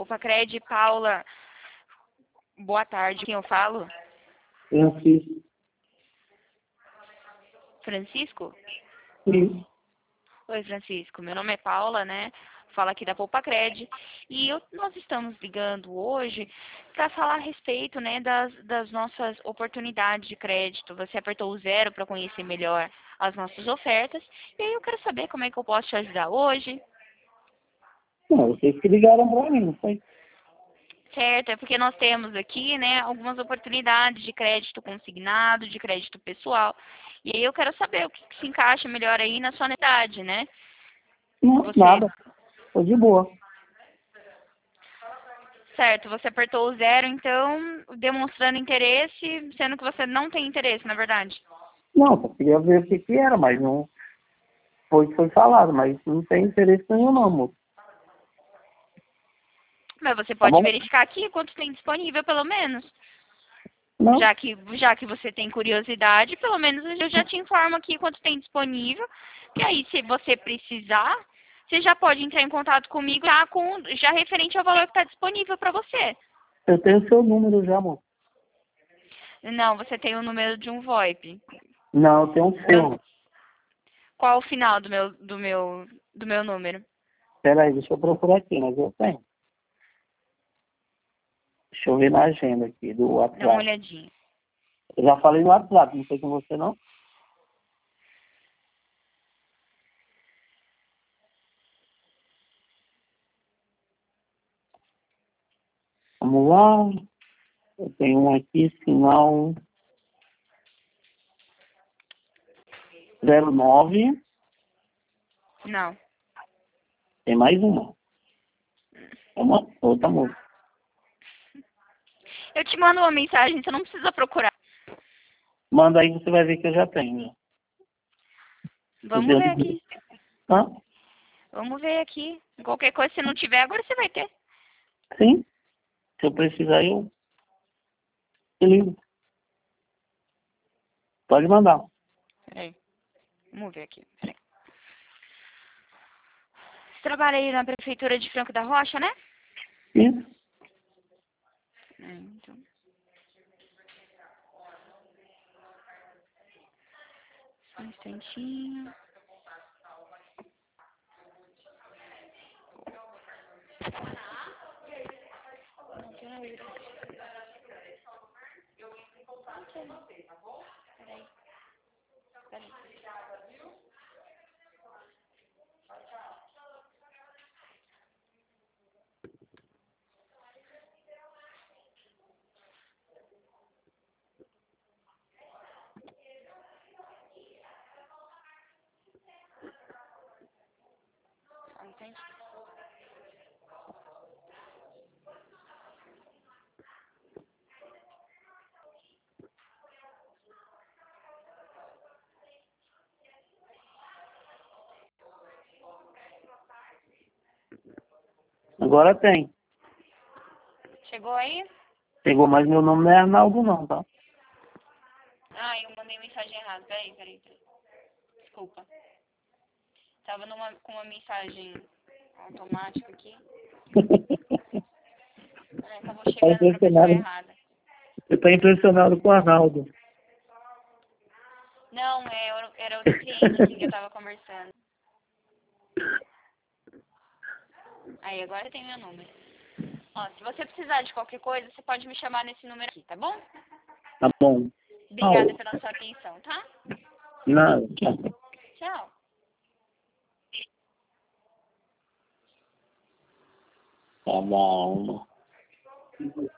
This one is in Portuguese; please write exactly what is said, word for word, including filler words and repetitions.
Poupa-Cred, Paula. Boa tarde, quem eu falo? Francisco. Francisco? Sim. Oi, Francisco. Meu nome é Paula, né? Fala aqui da Poupa-Cred. E eu, nós estamos ligando hoje para falar a respeito, né, das, das nossas oportunidades de crédito. Você apertou o zero para conhecer melhor as nossas ofertas. E aí eu quero saber como é que eu posso te ajudar hoje. Não, vocês que ligaram para mim, não foi? Certo, é porque nós temos aqui, né, algumas oportunidades de crédito consignado, de crédito pessoal. E aí eu quero saber o que, que se encaixa melhor aí na sua necessidade, né? Não, Você, nada. Tô de boa. certo, você apertou o zero, então, demonstrando interesse, sendo que você não tem interesse, na verdade. Não, só queria ver o que que era, mas não foi o que foi falado, mas não tem interesse nenhum não, moço. Mas você Tá pode bom? verificar aqui quanto tem disponível, pelo menos. Não, Já que, já que você tem curiosidade, pelo menos eu já te informo aqui quanto tem disponível. E aí, se você precisar, você já pode entrar em contato comigo já, com, já referente ao valor que está disponível para você. eu tenho seu número já, moço. Não, você tem o número de um VoIP. Não, eu tenho um seu. Qual o final do meu, do meu, do meu número? Pera aí, deixa eu procurar aqui, mas eu tenho. Deixa eu ver na agenda aqui do Dá uma WhatsApp. olhadinha. Eu já falei no WhatsApp, não sei com você não. Vamos lá. Eu tenho um aqui, sinal zero nove. Não. Tem mais uma. É uma outra moça. Eu te mando uma mensagem, você não precisa procurar. Manda aí que você vai ver que eu já tenho. Né? Vamos ver aqui. Hã? Vamos ver aqui. Qualquer coisa, se não tiver, agora você vai ter. Sim. Se eu precisar, eu eu ligo. Pode mandar. Peraí. Vamos ver aqui. Peraí. Você trabalha aí na prefeitura de Franco da Rocha, né? Isso. É, então. Só um instantinho. Peraí. Peraí. Só um instantinho. Agora tem. Chegou aí? Pegou, mas meu nome não é Arnaldo não, tá? Ah, eu mandei mensagem errada. Peraí, peraí, peraí. Desculpa. Tava numa, com uma mensagem automática aqui. É, acabou Você tá chegando pra pessoa impressionado. errada. Você tá impressionado com o Arnaldo. Não, é, era era outro cliente aqui que eu tava conversando. Aí, agora tem meu número. Ó, se você precisar de qualquer coisa, você pode me chamar nesse número aqui, tá bom? Tá bom. Obrigada Tchau. pela sua atenção, tá? Nada. Tchau. Tchau. Tá bom.